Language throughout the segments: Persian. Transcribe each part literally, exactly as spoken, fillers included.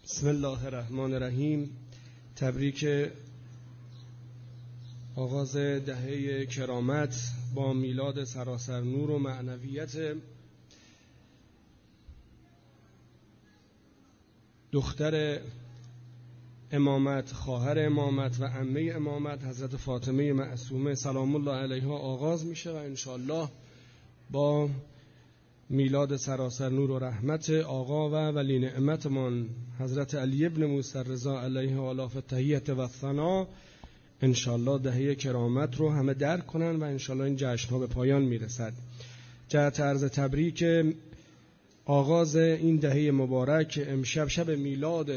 بسم الله الرحمن الرحیم. تبریک آغاز دهه کرامت با میلاد سراسر نور و معنویت دختر امامت، خواهر امامت و عمه امامت حضرت فاطمه معصومه سلام الله علیها آغاز میشه و انشاءالله با میلاد سراسر نور و رحمت آقا و ولی نعمتمان حضرت علی ابن موسی رضا علیه آلاف التحیت و الثنا انشاءالله دهه کرامت رو همه درک کنن و انشاءالله این جشن ها به پایان میرسد. جهت عرض تبریک آغاز این دهه مبارک امشب شب میلاد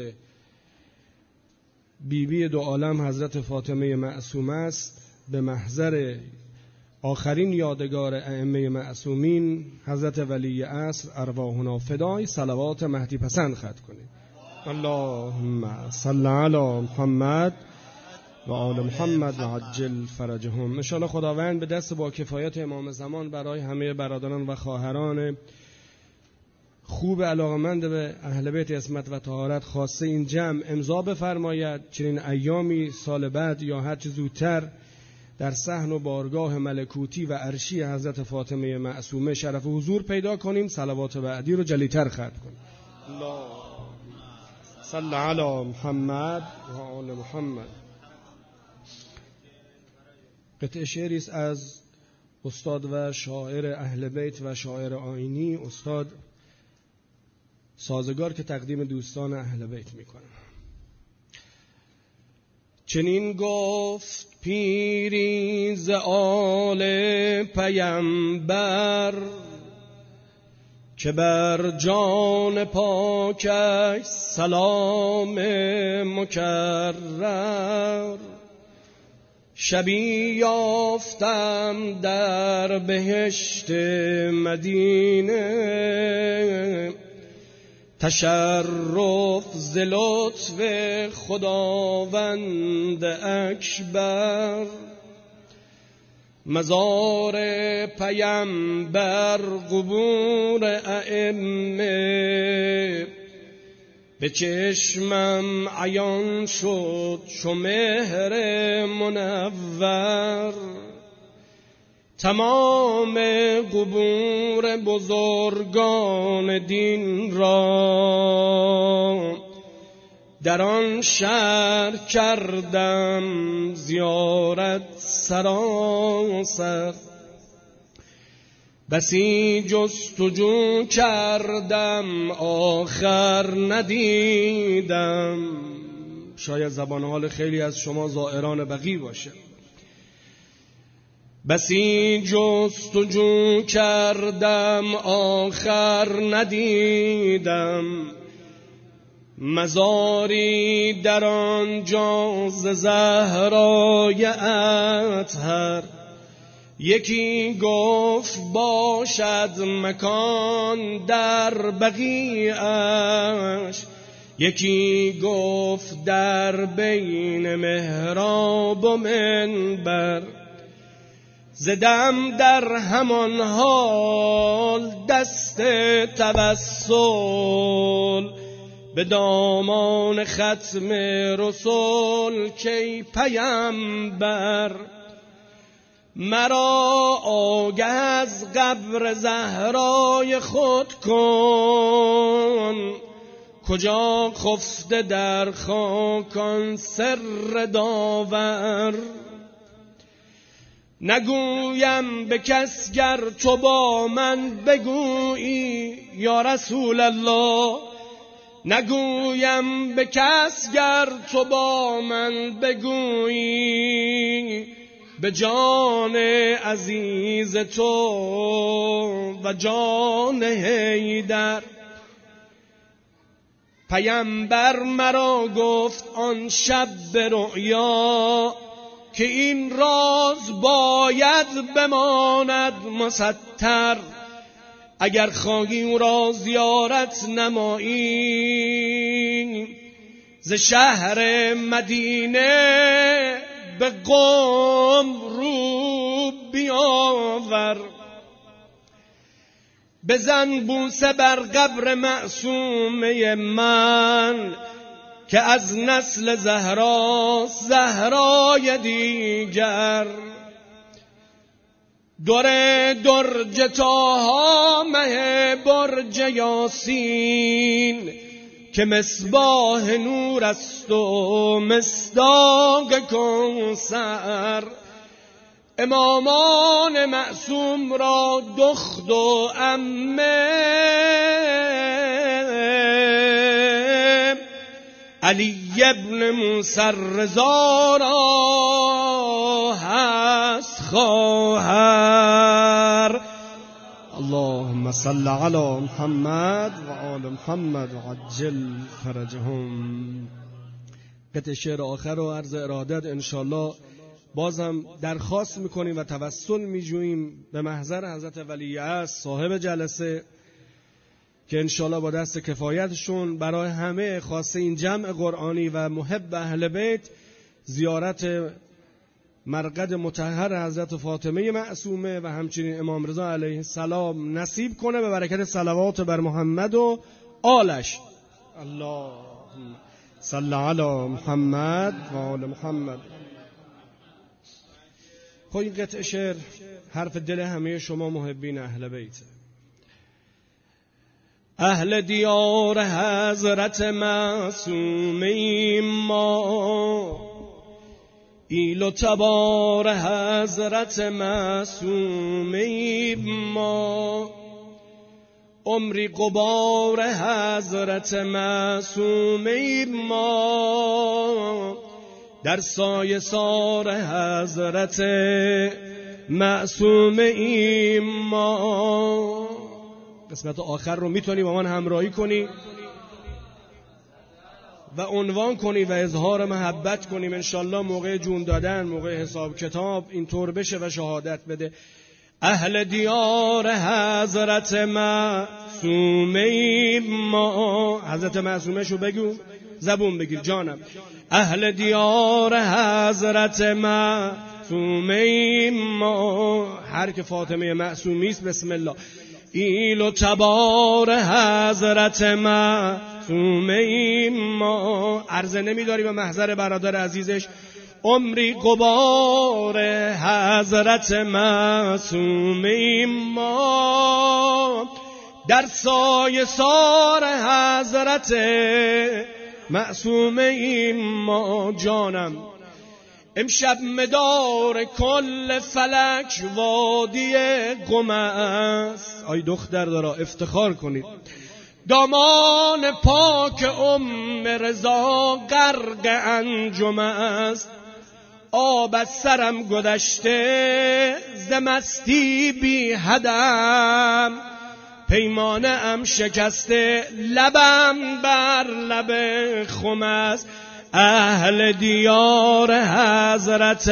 بیبی دو عالم حضرت فاطمه معصومه است، به محضر آخرین یادگار ائمه معصومین حضرت ولی عصر ارواحنا فدای صلوات مهدی پسند ختم کنید. اللهم صل علی محمد و آل محمد و عجل فرجهم. ان شاءالله خداوند به دست با کفایت امام زمان برای همه برادران و خواهران خوب علاقمند به اهل بیت عصمت و طهارت خاصه این جمع امضا بفرماید. چنین ایامی سال بعد یا هر چه زودتر در صحن و بارگاه ملکوتی و عرشی حضرت فاطمه معصومه شرف و حضور پیدا کنیم. صلوات بعدی رو جلیتر ختم کنیم. اللهم صل علی محمد و آل محمد. قطعه شعری است از استاد و شاعر اهل بیت و شاعر آیینی استاد سازگار که تقدیم دوستان اهل بیت میکنم. چنین گفت پیری ز آل پیمبر که بر جان پاکش سلام مکرر. شبی یافتم در بهشت مدینه تشرف ز لطف خداوند اکبر. مزار پیمبر قبور ائمه به چشمم عیان شد چو مهر منور. تمام قبور بزرگان دین را در آن شهر کردم زیارت سراسر. بسی جستجو کردم آخر ندیدم. شاید زبان حال خیلی از شما زائران بقیع باشه. بسی جستجو کردم آخر ندیدم. مزاری در آنجا ز زهرای اطهر. یکی گفت باشد مکان در بقیعش. یکی گفت در بین محراب و منبر. زدم در همان حال دست توسل به دامان ختم رسول کی پیمبر. مرا آگه از قبر زهرای خود کن. کجا خفته در خاکان سر داور. نگویم به کس گر تو با من بگویی یا رسول الله. نگویم به کس گر تو با من بگویی به جان عزیز تو و جان حیدر. پیمبر مرا گفت آن شب به رؤیا که این راز باید بماند مستر. اگر خواهی او را زیارت نمایی ز شهر مدینه به قم رو بیاور. بزن بوسه بر قبر معصومه من که از نسل زهرا زهرای دیگر، در درج طه مه برج یاسین که مصباح نور است و مصداق کوثر. امامان معصوم را دخت و عمه، علی ابن موسی رضا را هست خواهر. اللهم صل علی محمد و آل محمد و عجل فرجهم. قطع شعر آخر و عرض ارادت انشالله بازم درخواست میکنیم و توسل میجوییم به محضر حضرت ولی عصر صاحب جلسه که انشالله با دست کفایتشون برای همه خاصه این جمع قرآنی و محب اهل بیت زیارت مرقد مطهر حضرت فاطمه معصومه و همچنین امام رضا علیه السلام نصیب کنه به برکت صلوات بر محمد و آلش. اللهم صل علی محمد و آل محمد. خب این قطع شعر حرف دل همه شما محبین اهل بیت. اهل دیار حضرت معصومه ما، ایل و تبار حضرت معصومه ما، عمری غبار حضرت معصومه ما، در سایه سار حضرت معصومه ما. قسمت آخر رو میتونی با من همراهی کنی و عنوان کنی و اظهار محبت کنیم انشالله موقع جون دادن، موقع حساب کتاب اینطور بشه و شهادت بده. اهل دیار حضرت معصومه ما، حضرت معصومه شو بگو زبون بگیر جانم. اهل دیار حضرت معصومه ما، هر که فاطمه معصومی است بسم الله. ایل و تبار حضرت معصومه ما، عرضه نمیداری به محضر برادر عزیزش. عمری غبار حضرت معصومه ما، در سایه سار حضرت معصومه ما. جانم امشب مدار کل فلک وادی قم است. آی دختر دارا افتخار کنید. دامان پاک ام رضا غرق انجم است. آب از سرم گذشته ز مستی بی حدم، پیمانه ام شکسته لبم بر لب خم است. اهل دیار حضرت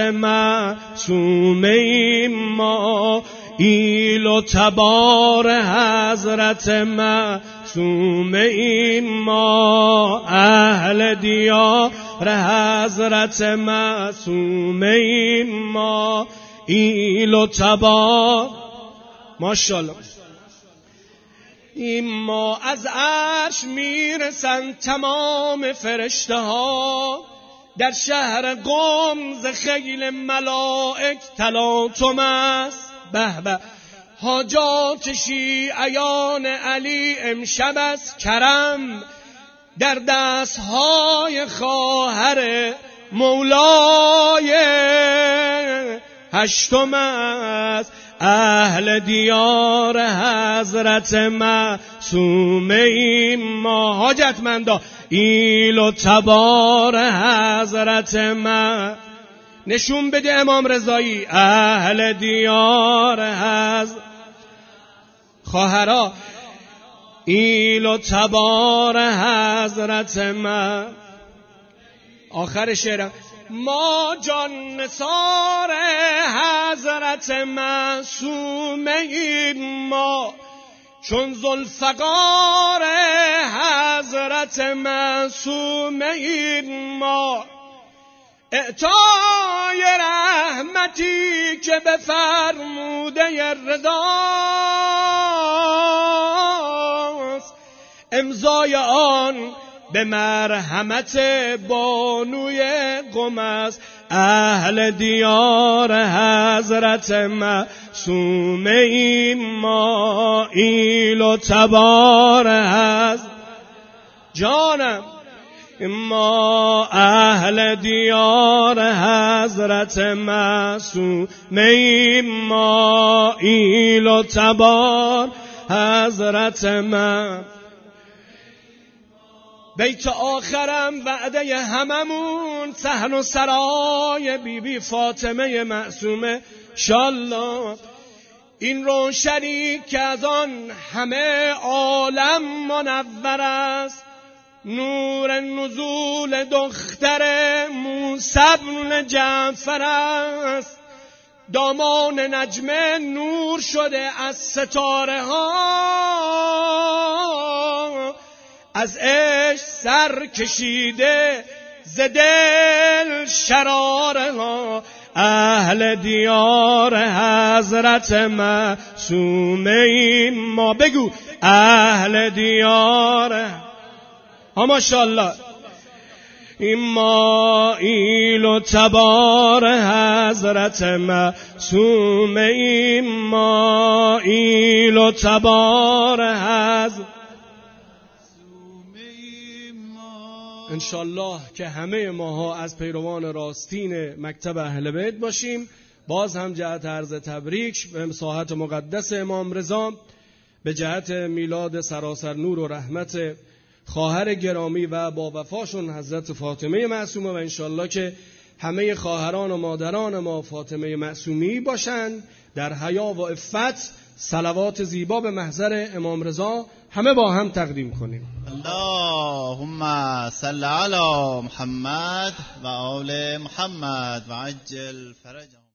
معصومه ما، ایل و تبار حضرت معصومه ما، اهل دیار حضرت معصومه ما، ایل و تبار. ماشاءالله. این ما از عرش میرسن تمام فرشته ها، در شهر قم ز خیل ملائک تلاطم است. به به حاجات شیعیان علی امشب از کرم، در دستهای خواهر مولای هشتم است. اهل دیار حضرت معصومه ما، حاجتمندا ایل و تبار حضرت ما، نشون بده امام رضایی. اهل دیار حضرت خواهرا، ایل و تبار حضرت ما. آخر شعرم ما جان نثار حضرت معصومه ما، چون ذوالفقار حضرت معصومه ما، اعطای رحمتی که به فرموده رضاست، امضای آن به مرحمت بانوی قم است، اهل دیار حضرت معصومه ایم ما، ایل و تبار هست جانم. ما اهل دیار حضرت معصومه ایم ما، ایل و تبار حضرت ما. بیت آخرم وعده هممون صحن و سرای بی بی فاطمه معصومه انشالله. این روشنی که از آن همه عالم منور است، نور نزول دختر موسی بن جعفر است. دامان نجم نور شده از ستاره ها، از عشق سر کشیده ز دل شراره ها. اهل دیار حضرت معصومه ایم ما، بگو اهل دیار ها ماشاءالله. ما ایل و تبار حضرت معصومه ایم ما، ایل و تبار حضرت انشالله که همه ماها از پیروان راستین مکتب اهل بیت باشیم. باز هم جهت عرض تبریک به ساحت مقدس امام رضا به جهت میلاد سراسر نور و رحمت خواهر گرامی و با وفاشون حضرت فاطمه معصومه، و انشالله که همه خواهران و مادران ما فاطمه معصومی باشند در حیا و عفت. صلوات زیبا به محضر امام رضا همه با هم تقدیم کنیم. اللهم صل علی محمد و آل محمد و عجل فرجهم.